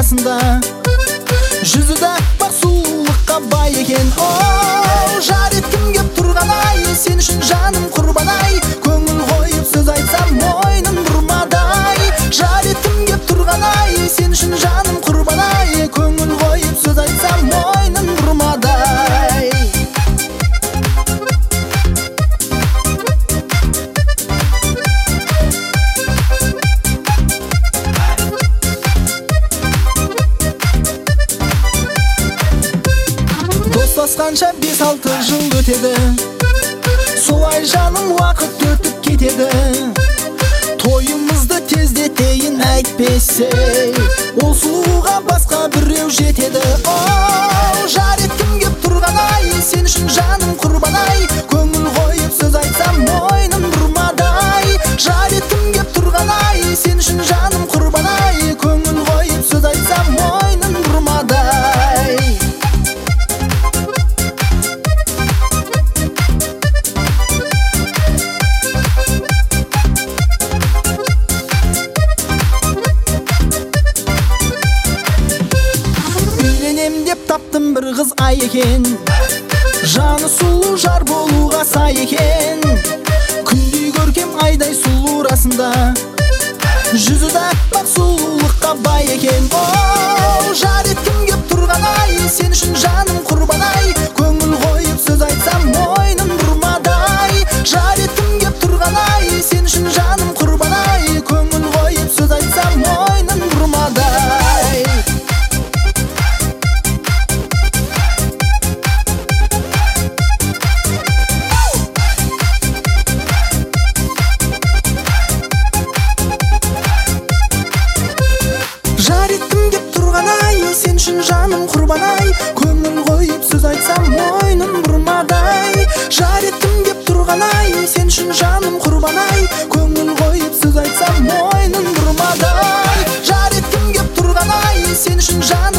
арасында. Жүзі аппақ сұлулыққа бай екен. Оу, жар еткім кеп тұрған ай, сен үшін жаным құрбан ай. Көңіл қойып сөз айтсам мойнын бұрмадай. Жар еткім кеп тұрған ай, сен үшін жаным құрбан ай. Көңіл қойып сөз айтсам мойнын бұрмадай. Достасқанша 5-6 жыл өтеді, солай жаным уақыт өтіп кетеді. Тойымызды тездетейін әйтпесе, ол сұлуға басқа біреу жетеді. Оу, жар еткім кеп тұрған ай, сен үшін жаным құрбан ай. Көңіл қойып сөз айтсам мойным бұрмадай. Жар еткім кеп тұрған ай, сен үшін жаным құрбан ай. Көңіл қойып сөз айтсам мойным бұрмадай. Деп таптым бір қыз ай екен, жаны сұлу жар болуға сай екен. Күндей көркем айдай сұлу расында, жүзі аппақ сұлулыққа бай екен. Оу, жар еткім кеп тұрған ай, сен үшін жаным құрбан ай. Көңіл қойып сөз айтсам мойным бұрмадай. Жар еткім кеп тұрған ай, сен үшін жаным құрбан ай. Көңіл қойып сөз айтсам мойным бұрмадай. Жар еткім кеп тұрған ай, сен үшін жаным құрбан ай. Көңіл қойып сөз айтсам мойным бұрмадай. Жар еткім кеп тұрған ай, сен үшін жаным құрбан ай. Көңіл қойып сөз айтсам мойным бұрмадай. Жар еткім кеп тұрған ай, сен үшін жаным